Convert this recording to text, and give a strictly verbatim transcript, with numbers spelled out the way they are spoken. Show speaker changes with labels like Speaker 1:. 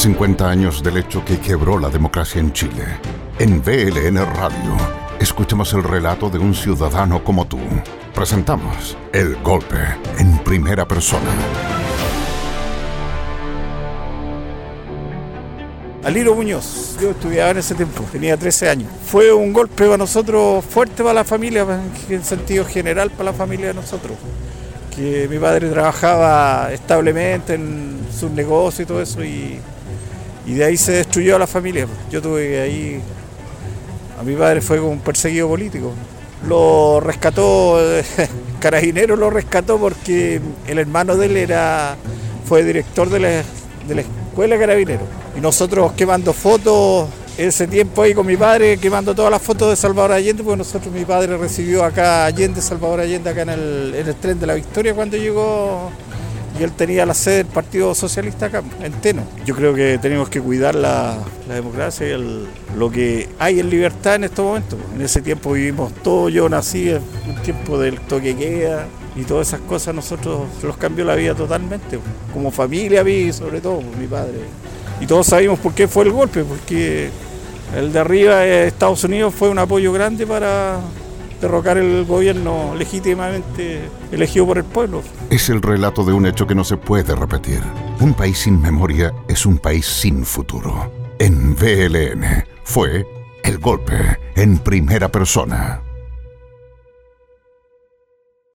Speaker 1: cincuenta años del hecho que quebró la democracia en Chile. En V L N Radio, escuchamos el relato de un ciudadano como tú. Presentamos El Golpe en primera persona.
Speaker 2: Aliro Muñoz, yo estudiaba en ese tiempo, tenía trece años. Fue un golpe para nosotros fuerte para la familia, en sentido general para la familia de nosotros. Que mi padre trabajaba establemente en sus negocios y todo eso, y, y de ahí se destruyó a la familia. Yo tuve que ahí, a mi padre fue como un perseguido político. Lo rescató, Carabineros lo rescató porque el hermano de él era, fue director de la, de la escuela de Carabineros. Y nosotros quemando fotos, ese tiempo ahí con mi padre, quemando todas las fotos de Salvador Allende, porque nosotros, mi padre recibió acá a Allende, Salvador Allende, acá en el, en el tren de la Victoria cuando llegó, y él tenía la sede del Partido Socialista acá, en Teno. Yo creo que tenemos que cuidar la, la democracia y el, lo que hay en libertad en estos momentos. En ese tiempo vivimos todo, yo nací en un tiempo del toque queda, y todas esas cosas nosotros los cambió la vida totalmente, como familia, a mí sobre todo, mi padre. Y todos sabemos por qué fue el golpe, porque el de arriba de Estados Unidos fue un apoyo grande para derrocar el gobierno legítimamente elegido por el pueblo.
Speaker 1: Es el relato de un hecho que no se puede repetir. Un país sin memoria es un país sin futuro. En V L N fue El Golpe en primera persona.